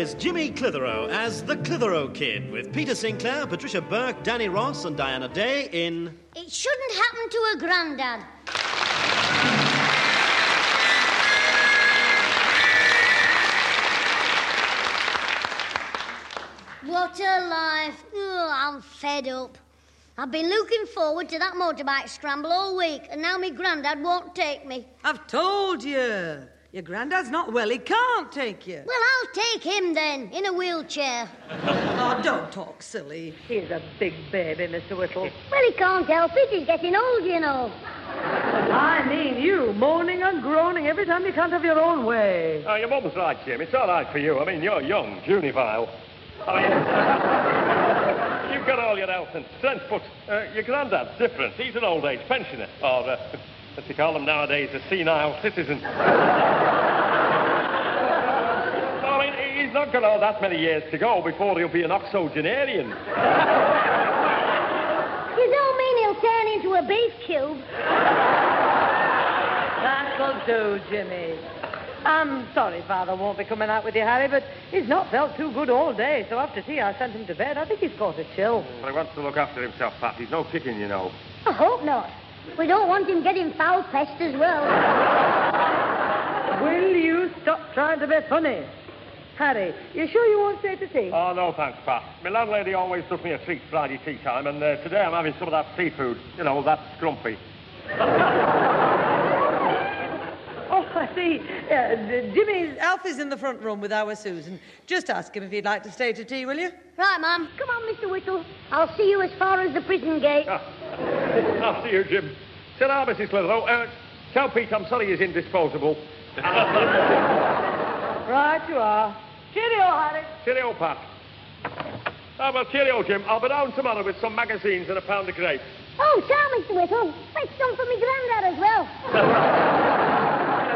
is Jimmy Clitheroe as the Clitheroe Kid, with Peter Sinclair, Patricia Burke, Danny Ross and Diana Day in... It shouldn't happen to a grandad. What a life. Oh, I'm fed up. I've been looking forward to that motorbike scramble all week, and now my grandad won't take me. I've told you. Your granddad's not well. He can't take you. Well, I'll take him then, in a wheelchair. Oh, don't talk silly. He's a big baby, Mr. Whittle. Well, he can't help it. He's getting old, you know. I mean you, moaning and groaning every time you can't have your own way. Oh, your mum's right, Jim. It's all right for you. I mean, you're young, juvenile. I mean, you've got all your health and strength, but your granddad's different. He's an old-age pensioner, or, as they call them nowadays, a senile citizen. I mean, he's not got all that many years to go before he'll be an octogenarian. You don't mean he'll turn into a beef cube? That'll do, Jimmy. I'm sorry Father won't be coming out with you, Harry, but he's not felt too good all day, so after tea I sent him to bed. I think he's caught a chill. Well, he wants to look after himself, Pat. He's no chicken, you know. I hope not. We don't want him getting foul pest as well. Will you stop trying to be funny? Harry, you sure you won't stay to tea? Oh, no, thanks, Pat. My landlady always does me a treat Friday tea time, and today I'm having some of that seafood. You know, that scrumpy. Oh, I see. Jimmy's... Alfie's in the front room with our Susan. Just ask him if he'd like to stay to tea, will you? Right, Mum. Come on, Mr. Whittle. I'll see you as far as the prison gate. I'll see you, Jim. Sit down, Mrs. Clitheroe. Tell Pete I'm sorry he's indisposable. Right you are. Cheerio, Harry. Cheerio, Pat. Oh, well, cheerio, Jim. I'll be down tomorrow with some magazines and a pound of grapes. Oh, ciao, Mr. Whittle. Fetch some for me granddad as well.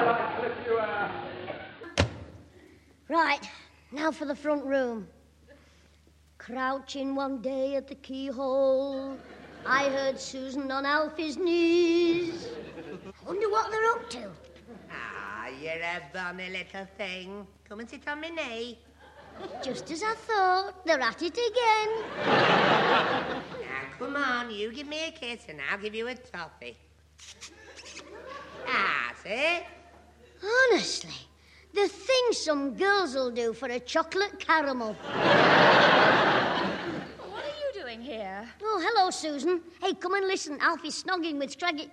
Right, now for the front room. Crouching one day at the keyhole, I heard Susan on Alfie's knees. Wonder what they're up to. Ah, you're a bonny little thing. Come and sit on my knee. Just as I thought, they're at it again. Now, come on, you give me a kiss and I'll give you a toffee. That's it. Honestly, the things some girls will do for a chocolate caramel. What are you doing here? Oh, hello, Susan. Hey, come and listen. Alfie's snogging with Scraggy...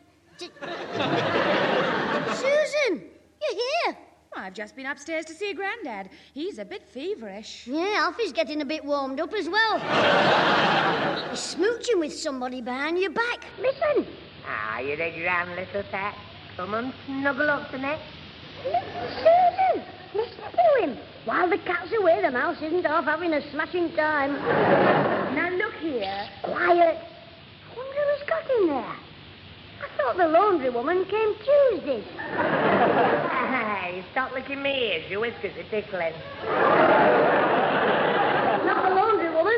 Susan, you're here. I've just been upstairs to see Grandad. He's a bit feverish. Yeah, Alfie's getting a bit warmed up as well. He's smooching with somebody behind your back. Listen. Ah, you're a grand little pet. Come and snuggle up to me. Susan, listen to him. While the cat's away, the mouse isn't off having a smashing time. Now, look here. Quiet. I wonder who's got in there. I thought the laundry woman came Tuesdays. Hey, stop licking my ears. Your whiskers are tickling. Not the laundry woman.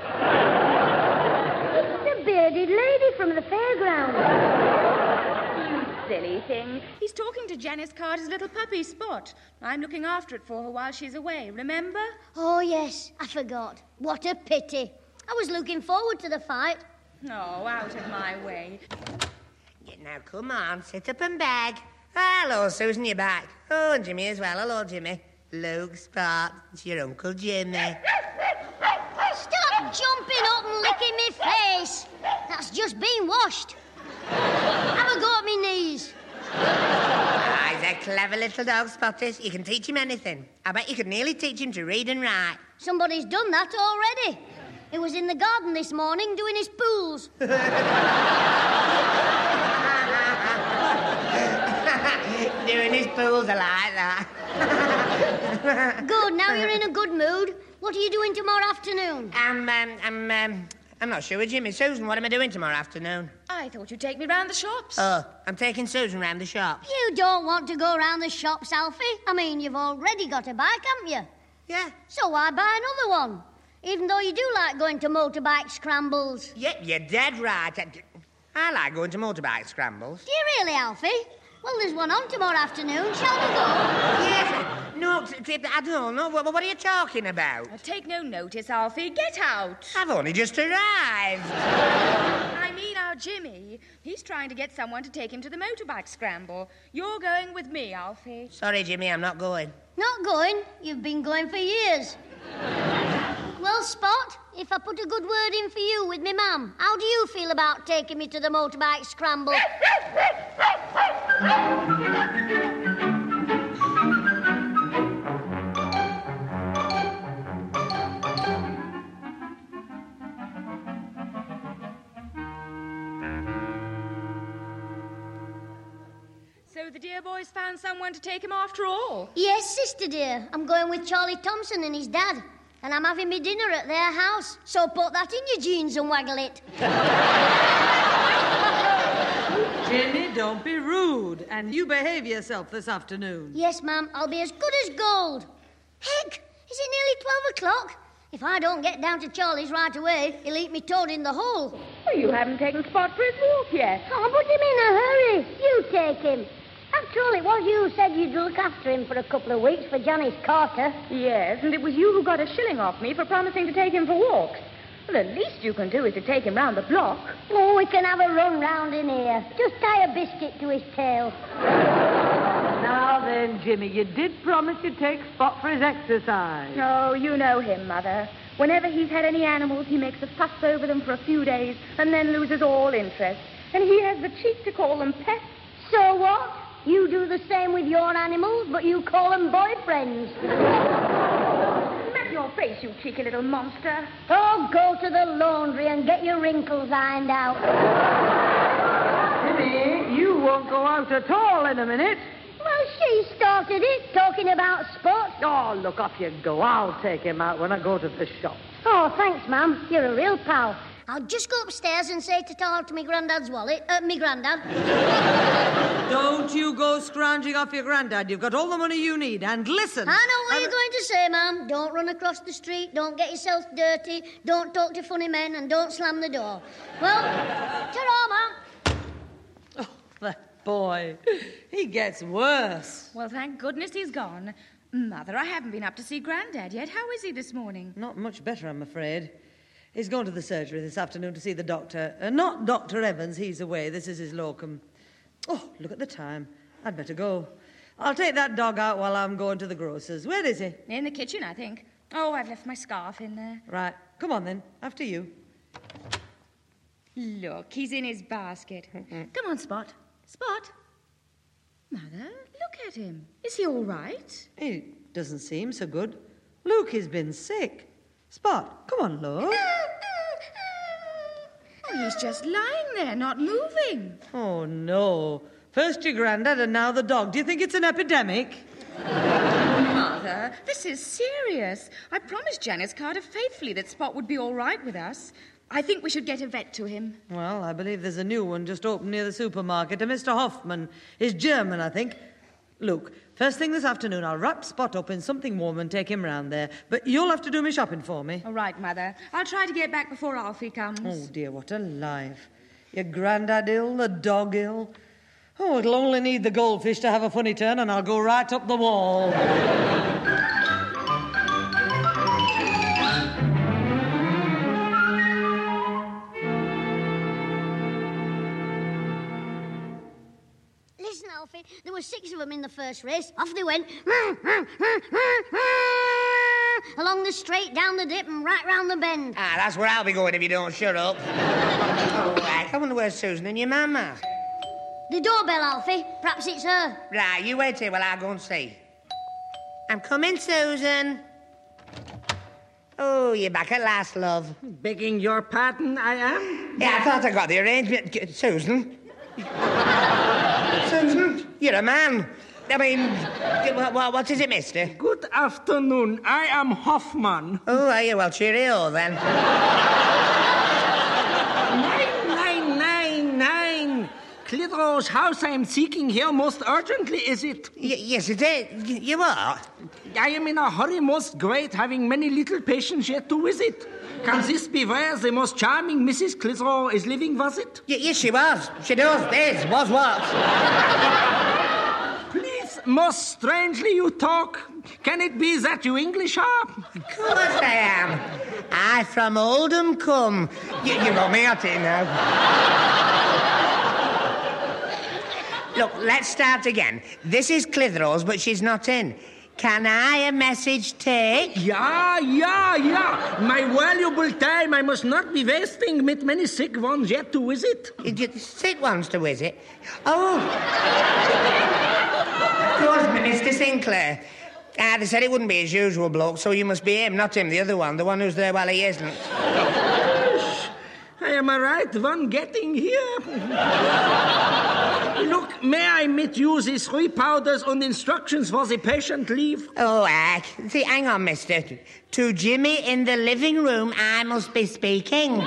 It's the bearded lady from the fairground. Silly thing. He's talking to Janice Carter's little puppy, Spot. I'm looking after it for her while she's away, remember? Oh, yes, I forgot. What a pity. I was looking forward to the fight. No, out of my way. Yeah, now, come on, sit up and beg. Hello, Susan, you're back. Oh, and Jimmy as well. Hello, Jimmy. Luke, Spot, it's your Uncle Jimmy. Stop jumping up and licking me face. That's just been washed. Have a go at me knees. Ah, he's a clever little dog, Spottis. You can teach him anything. I bet you could nearly teach him to read and write. Somebody's done that already. He was in the garden this morning doing his pools. Doing his pools, I like that. Good, now you're in a good mood. What are you doing tomorrow afternoon? I'm not sure, Jimmy. Susan, what am I doing tomorrow afternoon? I thought you'd take me round the shops. Oh, I'm taking Susan round the shops. You don't want to go round the shops, Alfie. I mean, you've already got a bike, haven't you? Yeah. So why buy another one? Even though you do like going to motorbike scrambles. Yep, you're dead right. I like going to motorbike scrambles. Do you really, Alfie? Well, there's one on tomorrow afternoon. Shall we go? Yes. No, I don't know. What are you talking about? Take no notice, Alfie. Get out. I've only just arrived. I mean our Jimmy. He's trying to get someone to take him to the motorbike scramble. You're going with me, Alfie. Sorry, Jimmy, I'm not going. Not going? You've been going for years. Well, Spot, if I put a good word in for you with me mum, how do you feel about taking me to the motorbike scramble? So the dear boy's found someone to take him after all? Yes, sister dear. I'm going with Charlie Thompson and his dad. And I'm having me dinner at their house. So put that in your jeans and waggle it. Jimmy, don't be rude. And you behave yourself this afternoon. Yes, ma'am. I'll be as good as gold. Heck, is it nearly 12 o'clock? If I don't get down to Charlie's right away, he'll eat me toad in the hole. Well, you haven't taken Spot for his walk yet. Oh, put him in a hurry. You take him. After all, it was you who said you'd look after him for a couple of weeks for Janice Carter. Yes, and it was you who got a shilling off me for promising to take him for walks. Well, the least you can do is to take him round the block. Oh, we can have a run round in here. Just tie a biscuit to his tail. Now then, Jimmy, you did promise you'd take Spot for his exercise. Oh, you know him, Mother. Whenever he's had any animals, he makes a fuss over them for a few days and then loses all interest. And he has the cheek to call them pets. So what? You do the same with your animals, but you call them boyfriends. Smack your face, you cheeky little monster. Oh, go to the laundry and get your wrinkles ironed out. Jimmy, you won't go out at all in a minute. Well, she started it, talking about Spot. Oh, look, off you go. I'll take him out when I go to the shop. Oh, thanks, ma'am. You're a real pal. I'll just go upstairs and say to me granddad's wallet. Me granddad. Don't you go scrounging off your granddad. You've got all the money you need. And listen. I know what you're going to say, ma'am. Don't run across the street. Don't get yourself dirty. Don't talk to funny men. And don't slam the door. Well, ta-ra, ma'am. Oh, that boy. He gets worse. Well, thank goodness he's gone. Mother, I haven't been up to see Grandad yet. How is he this morning? Not much better, I'm afraid. He's gone to the surgery this afternoon to see the doctor. Not Dr. Evans, he's away. This is his locum. Oh, look at the time. I'd better go. I'll take that dog out while I'm going to the grocer's. Where is he? In the kitchen, I think. Oh, I've left my scarf in there. Right. Come on, then. After you. Look, he's in his basket. Come on, Spot. Spot. Mother, look at him. Is he all right? He doesn't seem so good. Luke, he's been sick. Spot, come on, Luke. Oh, he's just lying there, not moving. Oh, no. First your granddad and now the dog. Do you think it's an epidemic? Mother, this is serious. I promised Janice Carter faithfully that Spot would be all right with us. I think we should get a vet to him. Well, I believe there's a new one just opened near the supermarket. A Mr. Hoffman. He's German, I think. Luke, first thing this afternoon, I'll wrap Spot up in something warm and take him round there. But you'll have to do me shopping for me. All right, Mother. I'll try to get back before Alfie comes. Oh, dear, what a life. Your granddad ill, the dog ill. Oh, it'll only need the goldfish to have a funny turn and I'll go right up the wall. Listen, Alfie, there were 6 of them in the first race. Off they went. Along the straight, down the dip, and right round the bend. Ah, that's where I'll be going if you don't shut up. Oh, right. I wonder where's Susan and your mama. The doorbell, Alfie. Perhaps it's her. Right, you wait here while I go and see. I'm coming, Susan. Oh, you're back at last, love. Begging your pardon, I am? Yeah, I thought I got the arrangement. Susan? Susan, you're a man. I mean, what is it, mister? Good afternoon. I am Hoffman. Oh, are you? Well, cheerio, then. 9999. Clitheroe's house I am seeking here most urgently, is it? Yes, it is. You are? I am in a hurry, most great, having many little patients yet to visit. Can this be where the most charming Mrs. Clitheroe is living, was it? Yes, she was. She does. This was what? Please, most strangely you talk. Can it be that you English are? Of course I am. I from Oldham come. You got me at it now. Look, let's start again. This is Clitheroe's, but she's not in. Can I a message take? Yeah. My valuable time I must not be wasting with many sick ones yet to visit. Sick ones to visit? Oh. Of course, Mr. Sinclair. They said it wouldn't be his usual bloke, so you must be him, not him, the other one, the one who's there while he isn't. I am a right one getting here. Look, may I misuse these 3 powders and instructions for the patient leave? Oh, see, hang on, mister. To Jimmy in the living room, I must be speaking.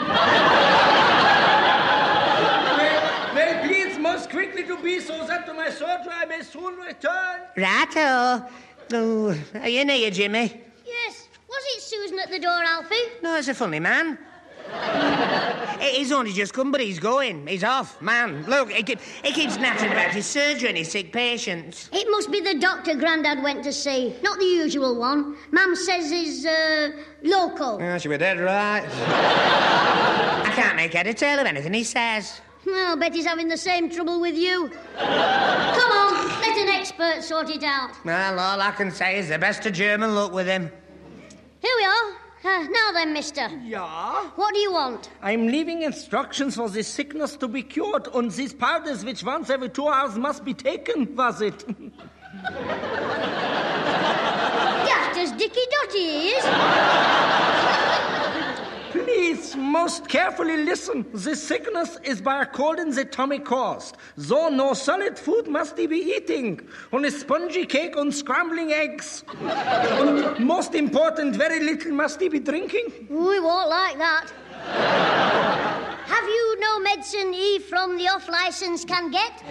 Well, please, most quickly to be, so that to my surgery I may soon return. Righto. Oh, are you near, Jimmy? Yes. Was it Susan at the door, Alfie? No, it's a funny man. He's only just come, but he's going. He's off, man. Look, he keeps nattering about his surgery and his sick patients. It must be the doctor Grandad went to see, not the usual one. Mam says he's, local. Oh, she'll be dead right. I can't make head or tail of anything he says. Well, bet he's having the same trouble with you. Come on, let an expert sort it out. Well, all I can say is the best of German luck with him. Here we are. Now then, mister. Yeah? What do you want? I'm leaving instructions for this sickness to be cured, and these powders which once every 2 hours must be taken, was it? Just as Dicky Dotty is. Please, most carefully listen. This sickness is by according the atomic cost. So no solid food must he be eating. Only spongy cake and scrambling eggs. And most important, very little must he be drinking. We won't like that. Have you no medicine he from the off-licence can get?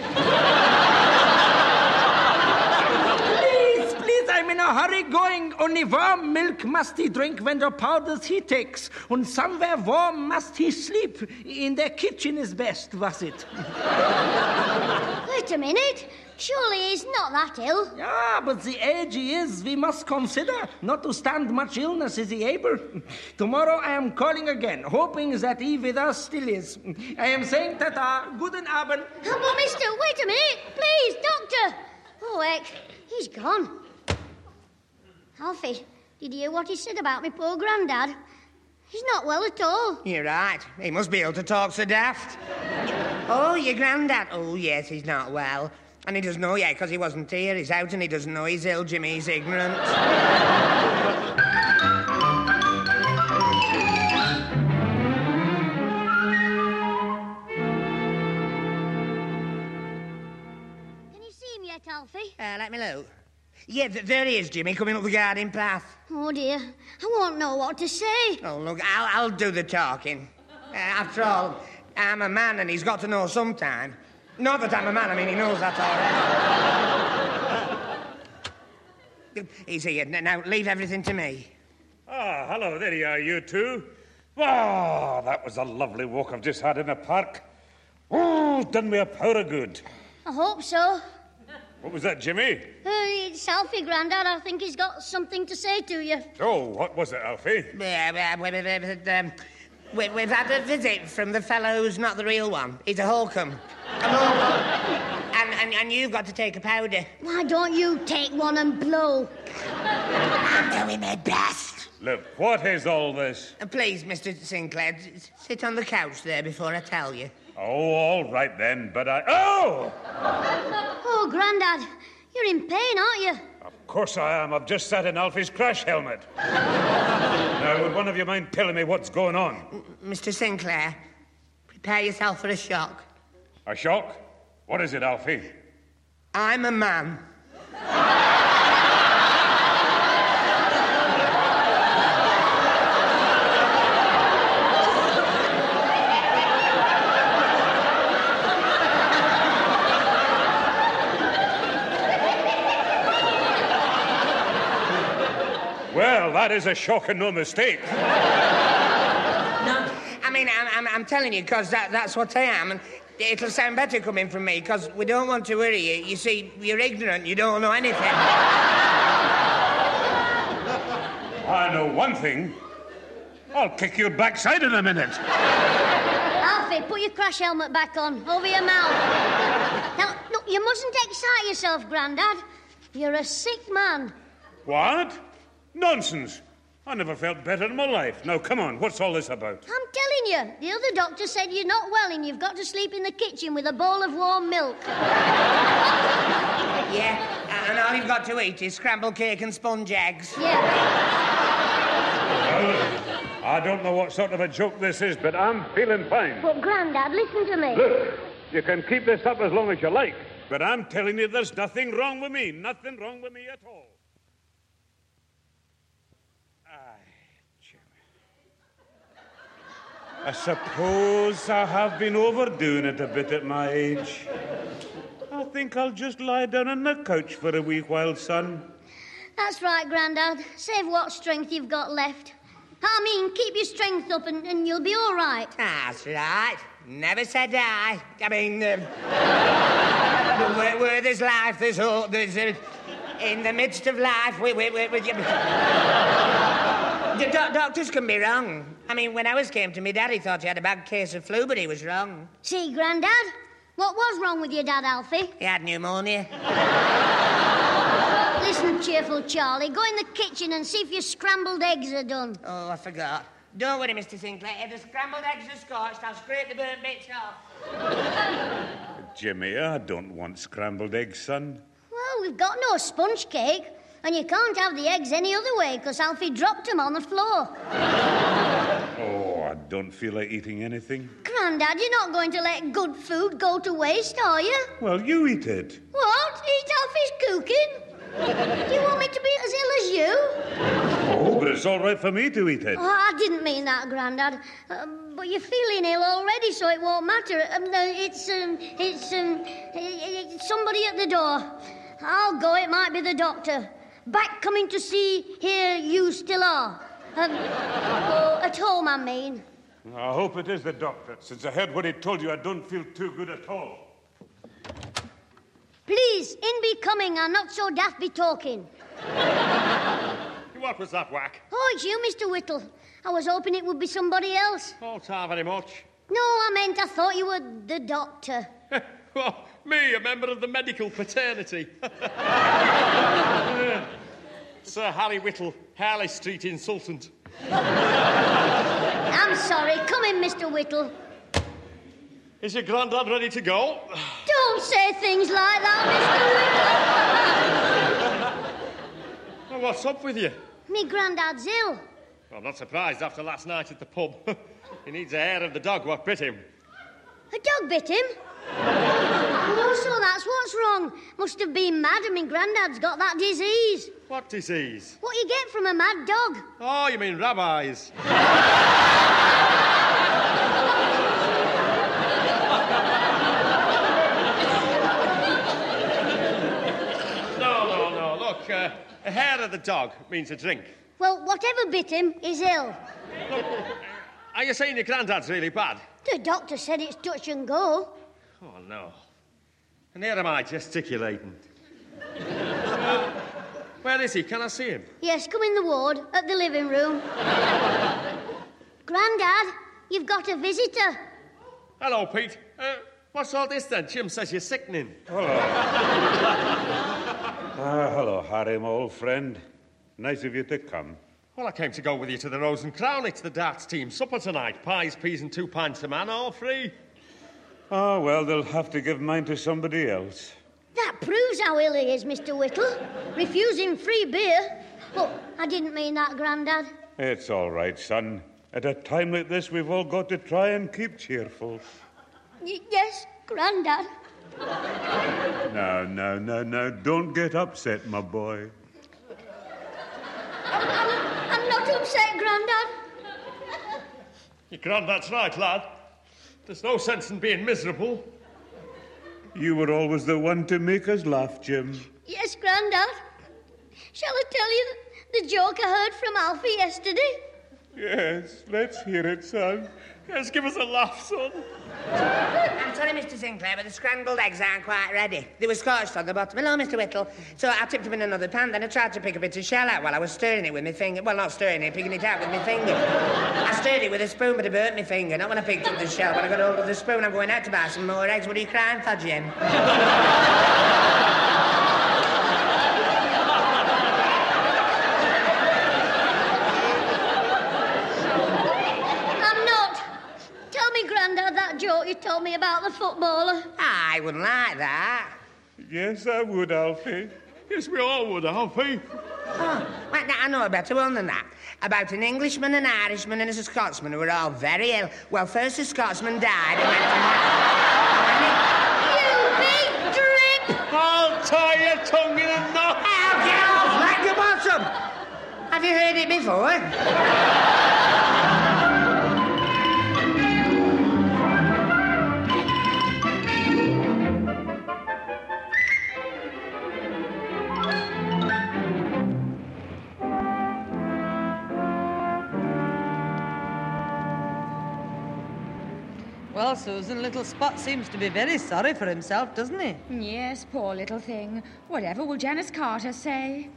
Please, I'm in a hurry going. Only warm milk must he drink when the powders he takes. And somewhere warm must he sleep. In their kitchen is best, was it? Wait a minute. Surely he's not that ill. Yeah, but the age he is, we must consider. Not to stand much illness is he able. Tomorrow I am calling again, hoping that he with us still is. I am saying tata, guten Abend. Oh, but mister, wait a minute. Please, doctor. Oh, heck, he's gone. Alfie, did you hear what he said about me poor Grandad? He's not well at all. You're right. He must be able to talk so daft. Oh, your Grandad. Oh, yes, he's not well. And he doesn't know yet because he wasn't here. He's out and he doesn't know he's ill, Jimmy. He's ignorant. Can you see him yet, Alfie? Let me look. Yeah, there he is, Jimmy, coming up the garden path. Oh, dear. I won't know what to say. Oh, look, I'll do the talking. After all, I'm a man and he's got to know sometime. Not that I'm a man, I mean, he knows that already. He's here. Now, leave everything to me. Ah, hello, there you are, you two. Ah, that was a lovely walk I've just had in the park. Oh, done me a power of good. I hope so. What was that, Jimmy? It's Alfie, Grandad. I think he's got something to say to you. Oh, what was it, Alfie? We've had a visit from the fellow who's not the real one. He's a Holcomb. And you've got to take a powder. Why don't you take one and blow? I'm doing my best. Look, what is all this? Please, Mr. Sinclair, sit on the couch there before I tell you. Oh, all right then, but Oh! Oh, Grandad, you're in pain, aren't you? Of course I am. I've just sat in Alfie's crash helmet. Now, would one of you mind telling me what's going on? Mr. Sinclair, prepare yourself for a shock. A shock? What is it, Alfie? I'm a man. Well, that is a shock and no mistake. No, I mean, I'm telling you, because that's what I am, and it'll sound better coming from me, because we don't want to worry you. You see, you're ignorant, you don't know anything. I know one thing. I'll kick your backside in a minute. Alfie, put your crash helmet back on, over your mouth. Now, look, you mustn't excite yourself, Grandad. You're a sick man. What? Nonsense. I never felt better in my life. Now, come on, what's all this about? I'm telling you, the other doctor said you're not well and you've got to sleep in the kitchen with a bowl of warm milk. Yeah, and all you've got to eat is scrambled cake and sponge eggs. Yeah. Well, I don't know what sort of a joke this is, but I'm feeling fine. But, Grandad, listen to me. Look, you can keep this up as long as you like, but I'm telling you there's nothing wrong with me. Nothing wrong with me at all. I suppose I have been overdoing it a bit at my age. I think I'll just lie down on the couch for a wee while, son. That's right, Grandad. Save what strength you've got left. I mean, keep your strength up and you'll be all right. That's right. Never said die. I mean, where there's life, there's hope. There's in the midst of life, the doctors can be wrong. I mean, when Alice came to me, Daddy thought he had a bad case of flu, but he was wrong. See, Grandad, what was wrong with your dad, Alfie? He had pneumonia. Listen, cheerful Charlie, go in the kitchen and see if your scrambled eggs are done. Oh, I forgot. Don't worry, Mr. Sinclair. If the scrambled eggs are scorched, I'll scrape the burnt bits off. Jimmy, I don't want scrambled eggs, son. Well, we've got no sponge cake, and you can't have the eggs any other way because Alfie dropped them on the floor. Oh, I don't feel like eating anything. Grandad, you're not going to let good food go to waste, are you? Well, you eat it. What? Eat Alfie's cooking? Do you want me to be as ill as you? Oh, but it's all right for me to eat it. Oh, I didn't mean that, Grandad. But you're feeling ill already, so it won't matter. It's somebody at the door. I'll go, it might be the doctor. Back coming to see, here you still are. At home, I mean. I hope it is the doctor. Since I heard what he told you, I don't feel too good at all. Please, in be coming, and not so daft be talking. What was that, Whack? Oh, it's you, Mr. Whittle. I was hoping it would be somebody else. Oh, ta very much. No, I thought you were the doctor. Oh, me, a member of the medical fraternity. Sir Harry Whittle, Harley Street insultant. I'm sorry. Come in, Mr. Whittle. Is your grandad ready to go? Don't say things like that, Mr. Whittle. Well, what's up with you? Me granddad's ill. Well, I'm not surprised after last night at the pub. He needs the hair of the dog what bit him. A dog bit him? Oh, so that's what's wrong. Must have been mad and me granddad's got that disease. What disease? What you get from a mad dog. Oh, you mean rabbis. No. Look, a hair of the dog means a drink. Well, whatever bit him is ill. Look, are you saying your granddad's really bad? The doctor said it's touch and go. Oh, no. And here am I gesticulating. Where is he? Can I see him? Yes, come in the ward, at the living room. Grandad, you've got a visitor. Hello, Pete. What's all this, then? Jim says you're sickening. Hello. Hello, Harry, my old friend. Nice of you to come. Well, I came to go with you to the Rose and Crown. It's the darts team supper tonight. Pies, peas and 2 pints a man, all free. Oh, well, they'll have to give mine to somebody else. That proves how ill he is, Mr. Whittle. Refusing free beer. Oh, I didn't mean that, Grandad. It's all right, son. At a time like this, we've all got to try and keep cheerful. Yes, Grandad. No. Don't get upset, my boy. I'm not upset, Grandad. Your granddad's right, lad. There's no sense in being miserable. You were always the one to make us laugh, Jim. Yes, Grandad. Shall I tell you the joke I heard from Alfie yesterday? Yes, let's hear it, son. Yes, give us a laugh, son. I'm sorry, Mr. Sinclair, but the scrambled eggs aren't quite ready. They were scorched on the bottom. Hello, Mr. Whittle. So I tipped them in another pan, then I tried to pick a bit of shell out while I was stirring it with my finger. Well, not stirring it, picking it out with my finger. I stirred it with a spoon, but it burnt my finger. Not when I picked up the shell. When I got hold of the spoon, I'm going out to buy some more eggs. What are you crying for, Jim? Grandad, that joke you told me about the footballer. I wouldn't like that. Yes, I would, Alfie. Yes, we all would, Alfie. Oh, well, I know a better one than that. About an Englishman, an Irishman, and a Scotsman who were all very ill. Well, first the Scotsman died and went to... You big drip! I'll tie your tongue in a knot. I'll get off like the bottom. Have you heard it before? Well, Susan, little Spot seems to be very sorry for himself, doesn't he? Yes, poor little thing. Whatever will Janice Carter say?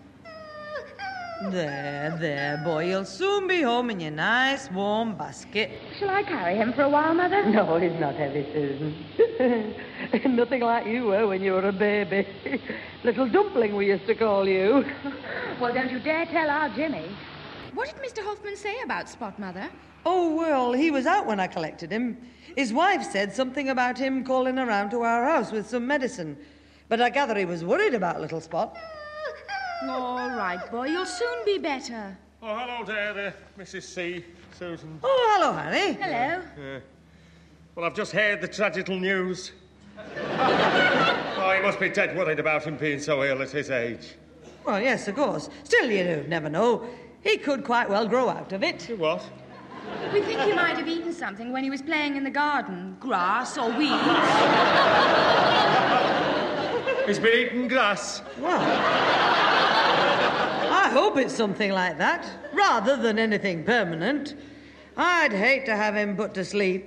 There, boy. You'll soon be home in your nice, warm basket. Shall I carry him for a while, Mother? No, he's not heavy, Susan. Nothing like you were when you were a baby. Little dumpling, we used to call you. Well, don't you dare tell our Jimmy. What did Mr. Hoffman say about Spot, Mother? Oh, well, he was out when I collected him. His wife said something about him calling around to our house with some medicine. But I gather he was worried about little Spot. All right, boy, you'll soon be better. Oh, hello there, Mrs. C, Susan. Oh, hello, Harry. Hello. Well, I've just heard the tragical news. Oh, he must be dead worried about him being so ill at his age. Well, yes, of course. Still, you never know. He could quite well grow out of it. What? We think he might have eaten something when he was playing in the garden. Grass or weeds. He's been eating grass. Well, I hope it's something like that, rather than anything permanent. I'd hate to have him put to sleep.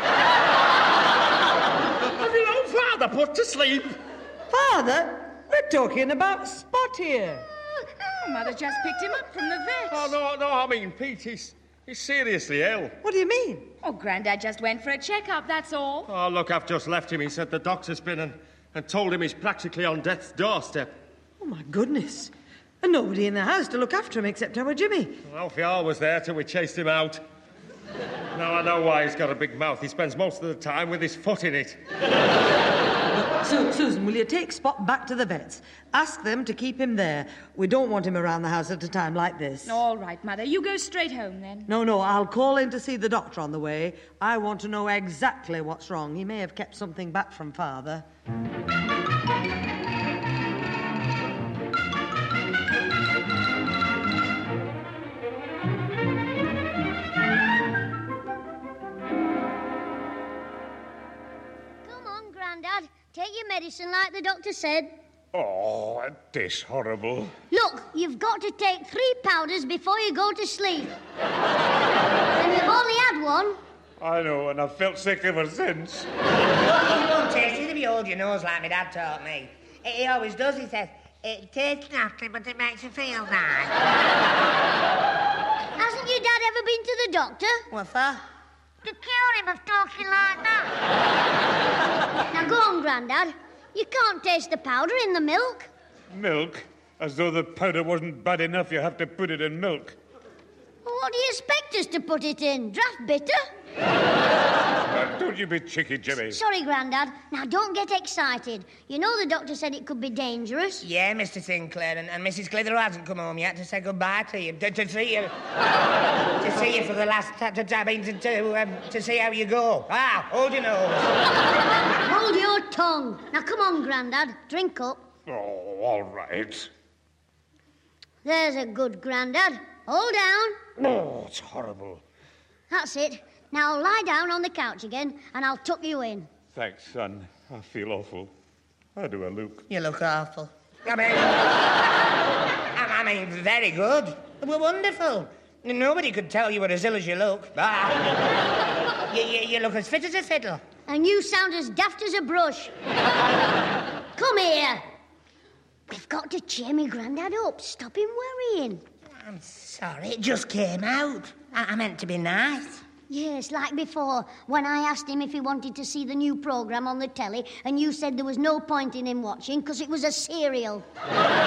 Have your own father put to sleep? Father? We're talking about Spot here. Oh, Mother just picked him up from the vet. Oh, no, I mean, Pete, he's seriously ill. What do you mean? Oh, Grandad just went for a checkup, that's all. Oh, look, I've just left him. He said the doctor's been and told him he's practically on death's doorstep. Oh, my goodness. And nobody in the house to look after him except our Jimmy. Well, Alfie Hall was there till we chased him out. Now I know why he's got a big mouth. He spends most of the time with his foot in it. Susan, will you take Spot back to the vets? Ask them to keep him there. We don't want him around the house at a time like this. All right, Mother. You go straight home, then. No, I'll call in to see the doctor on the way. I want to know exactly what's wrong. He may have kept something back from Father. Grandad, take your medicine like the doctor said. Oh, this horrible. Look, you've got to take 3 powders before you go to sleep. And you've only had one. I know, and I've felt sick ever since. You won't taste it if you hold your nose like my dad taught me. He always does, he says. It tastes nothing, but it makes you feel nice. Hasn't your dad ever been to the doctor? What for? To cure him of talking like that. Now go on, Grandad. You can't taste the powder in the milk. Milk? As though the powder wasn't bad enough, you have to put it in milk. Well, what do you expect us to put it in? Draft bitter? Don't you be cheeky, Jimmy. Sorry, Grandad. Now, don't get excited. You know the doctor said it could be dangerous. Yeah, Mr. Sinclair, and Mrs. Clitheroe hasn't come home yet to say goodbye to you. To see you... to see you for the last time. To see how you go. Ah, hold your nose. Hold your tongue. Now, come on, Grandad. Drink up. Oh, all right. There's a good Grandad. Hold down. Oh, it's horrible. That's it. Now lie down on the couch again, and I'll tuck you in. Thanks, son. I feel awful. How do I look? You look awful. I mean, very good. We're wonderful. Nobody could tell you were as ill as you look. Ah. You look as fit as a fiddle. And you sound as daft as a brush. Come here. We've got to cheer me Grandad up. Stop him worrying. I'm sorry, it just came out. I meant to be nice. Yes, like before, when I asked him if he wanted to see the new programme on the telly, and you said there was no point in him watching because it was a serial. What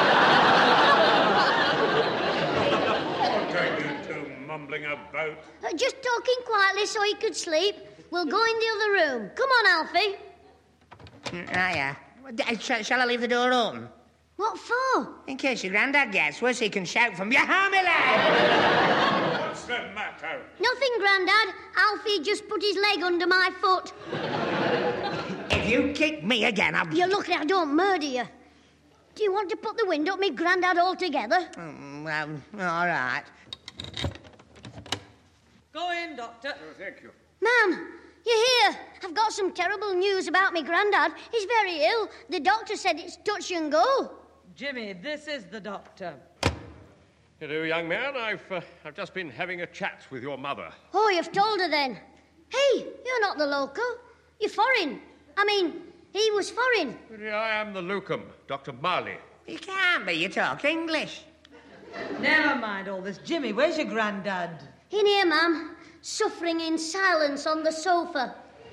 are you two mumbling about? Just talking quietly so he could sleep. We'll go in the other room. Come on, Alfie. Yeah. Shall I leave the door open? What for? In case your Grandad gets worse, he can shout from behind me, lad. What's the matter? Nothing, Grandad. Alfie just put his leg under my foot. If you kick me again, I'll... You're lucky I don't murder you. Do you want to put the window up me Grandad altogether? Well, all right. Go in, Doctor. Oh, thank you. Ma'am, you're here. I've got some terrible news about me Grandad. He's very ill. The doctor said it's touch and go. Jimmy, this is the doctor. Hello, young man. I've just been having a chat with your mother. Oh, you've told her then. Hey, you're not the local. You're foreign. I mean, he was foreign. I am the locum, Dr. Marley. You can't be. You talk English. Never mind all this. Jimmy, where's your Grandad? In here, ma'am. Suffering in silence on the sofa.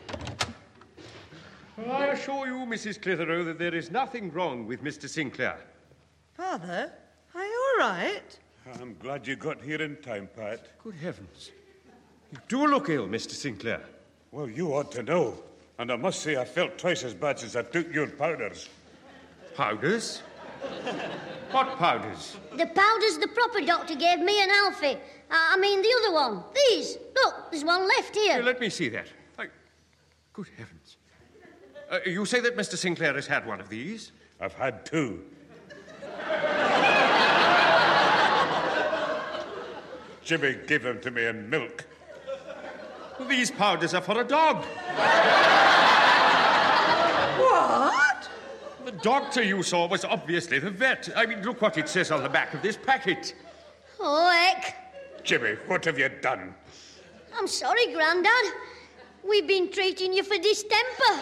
I assure you, Mrs. Clitheroe, that there is nothing wrong with Mr. Sinclair. Father, are you all right? I'm glad you got here in time, Pat. Good heavens. You do look ill, Mr. Sinclair. Well, you ought to know. And I must say I felt twice as bad since I took your powders. Powders? What powders? The powders the proper doctor gave me and Alfie. I mean the other one. These. Look, there's one left here. Let me see that. Good heavens. You say that Mr. Sinclair has had one of these? I've had two. Jimmy gave them to me in milk. Well, these powders are for a dog. What? The doctor you saw was obviously the vet. I mean, look what it says on the back of this packet. Oh, heck. Jimmy, what have you done? I'm sorry, Grandad. We've been treating you for distemper.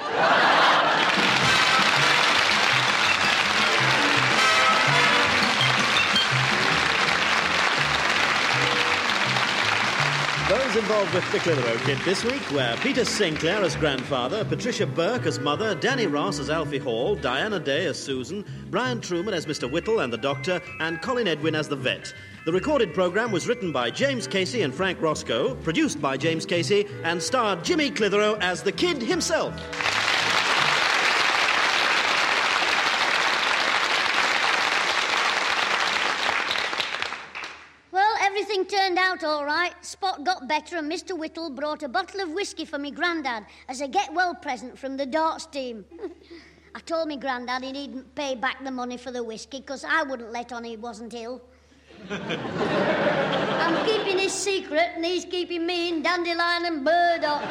Those involved with The Clitheroe Kid this week were Peter Sinclair as grandfather, Patricia Burke as mother, Danny Ross as Alfie Hall, Diana Day as Susan, Brian Truman as Mr. Whittle and the doctor, and Colin Edwin as the vet. The recorded programme was written by James Casey and Frank Roscoe, produced by James Casey, and starred Jimmy Clitheroe as the kid himself. Everything turned out all right. Spot got better and Mr. Whittle brought a bottle of whiskey for me Grandad as a get-well present from the darts team. I told me Grandad he needn't pay back the money for the whiskey because I wouldn't let on he wasn't ill. I'm keeping his secret and he's keeping me in Dandelion and Burdock.